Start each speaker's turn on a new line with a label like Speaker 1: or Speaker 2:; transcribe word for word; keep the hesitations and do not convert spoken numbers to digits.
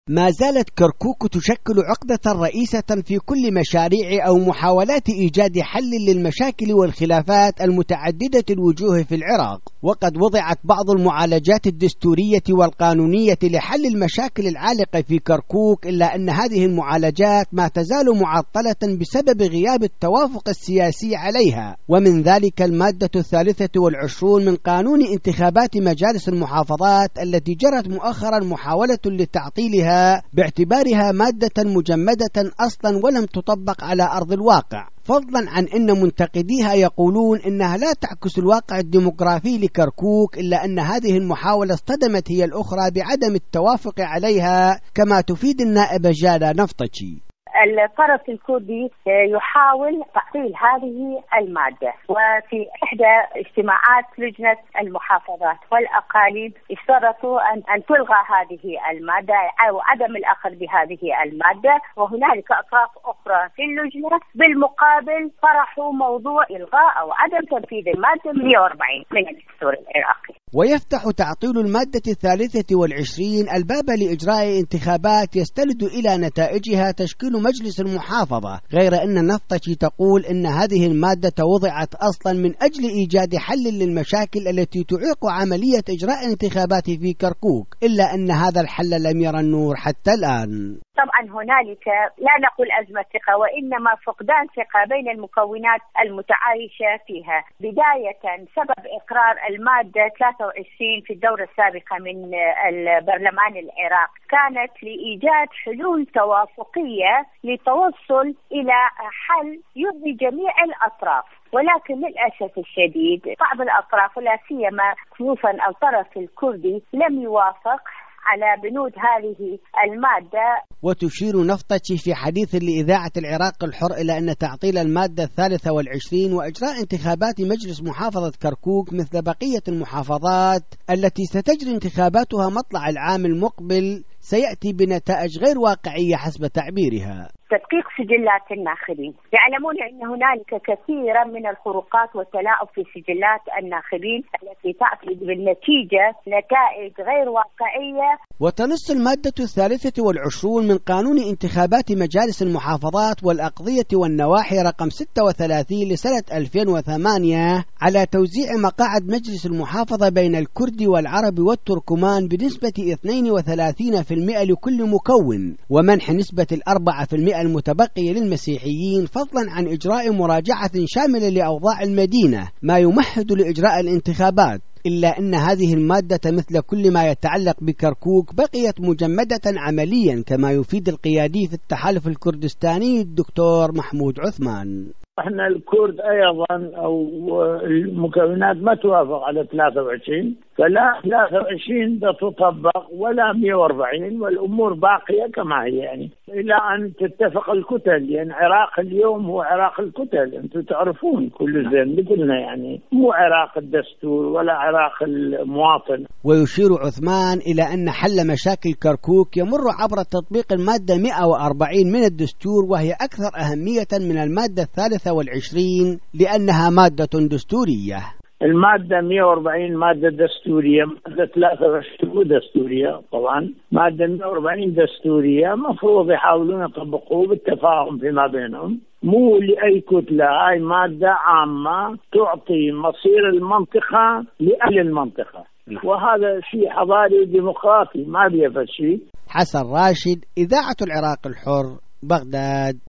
Speaker 1: ما زالت كركوك تشكل عقدة رئيسة في كل مشاريع أو محاولات إيجاد حل للمشاكل والخلافات المتعددة الوجوه في العراق، وقد وضعت بعض المعالجات الدستورية والقانونية لحل المشاكل العالقة في كركوك، إلا أن هذه المعالجات ما تزال معطلة بسبب غياب التوافق السياسي عليها، ومن ذلك المادة الثالثة والعشرون من قانون انتخابات مجالس المحافظات التي جرت مؤخرا محاولة لتعطيلها باعتبارها مادة مجمدة أصلا ولم تطبق على أرض الواقع، فضلا عن أن منتقديها يقولون إنها لا تعكس الواقع الديمقراطي لكركوك، إلا أن هذه المحاولة اصطدمت هي الأخرى بعدم التوافق عليها، كما تفيد النائبة جالا نفطشي.
Speaker 2: الطرف الكردي يحاول تعطيل هذه المادة، وفي إحدى اجتماعات لجنة المحافظات والأقاليم اشترطوا أن, أن تلغى هذه المادة أو عدم الأخذ بهذه المادة، وهنالك أطراف أخرى في اللجنة بالمقابل طرحوا موضوع إلغاء أو عدم تنفيذ المادة مئة وأربعين من الدستور العراقي.
Speaker 1: ويفتح تعطيل المادة الثالثة والعشرين الباب لإجراء انتخابات يستند إلى نتائجها تشكيل مجلس المحافظة، غير أن النفطشي تقول إن هذه المادة وضعت أصلا من أجل إيجاد حل للمشاكل التي تعيق عملية إجراء انتخابات في كركوك، إلا أن هذا الحل لم يرى النور حتى الآن.
Speaker 2: طبعا هنالك لا نقول أزمة ثقة، وإنما فقدان ثقة بين المكونات المتعايشة فيها. بداية سبب إقرار المادة ثلاثة وعشرين في الدورة السابقة من البرلمان العراق كانت لإيجاد حلول توافقية للتوصل إلى حل يرضي جميع الأطراف، ولكن للأسف الشديد بعض الأطراف ولا سيما خصوصا الطرف الكردي لم يوافق على بنود هذه المادة.
Speaker 1: وتشير نفطشي في حديث لإذاعة العراق الحر إلى أن تعطيل المادة الثالثة والعشرين وإجراء انتخابات مجلس محافظة كركوك مثل بقية المحافظات التي ستجري انتخاباتها مطلع العام المقبل سيأتي بنتائج غير واقعية حسب تعبيرها.
Speaker 2: تدقيق سجلات الناخبين، يعلمون أن هنالك كثيرا من الخروقات والتلاعب في سجلات الناخبين التي تأتي بالنتيجة نتائج غير واقعية.
Speaker 1: وتنص المادة الثالثة والعشرون من قانون انتخابات مجالس المحافظات والأقضية والنواحي رقم ستة وثلاثين لسنة ألفين وثمانية على توزيع مقاعد مجلس المحافظة بين الكرد والعرب والتركمان بنسبة اثنين وثلاثين بالمئة لكل مكون، ومنح نسبة الأربعة في المئة المتبقية للمسيحيين، فضلا عن إجراء مراجعة شاملة لأوضاع المدينة ما يمهد لإجراء الانتخابات، إلا أن هذه المادة مثل كل ما يتعلق بكركوك بقيت مجمدة عمليا، كما يفيد القيادي في التحالف الكردستاني الدكتور محمود عثمان.
Speaker 3: احنا الكرد ايضا او المكونات ما توافق على ثلاثة وعشرين، فلا ثلاثة وعشرين ده تطبق ولا مئة وأربعين، والامور باقيه كما هي، يعني الى ان تتفق الكتل، يعني عراق اليوم هو عراق الكتل، انتم تعرفون كل زين مثلنا، يعني مو عراق الدستور ولا عراق المواطن.
Speaker 1: ويشير عثمان الى ان حل مشاكل كركوك يمر عبر تطبيق الماده مئة وأربعين من الدستور، وهي اكثر اهميه من الماده الثالثة والعشرين لأنها مادة دستورية.
Speaker 3: المادة مئة وأربعين مادة دستورية، مادة ثلاثة وعشرين دستورية، طبعا مادة مئة وأربعين دستورية، مفروض يحاولون يطبقوه بالتفاهم فيما بينهم، مو لأي كتلة. هاي مادة عامة تعطي مصير المنطقة لأهل المنطقة، وهذا شيء حضاري ديمقراطي ما بيفشي.
Speaker 1: حسن راشد، إذاعة العراق الحر، بغداد.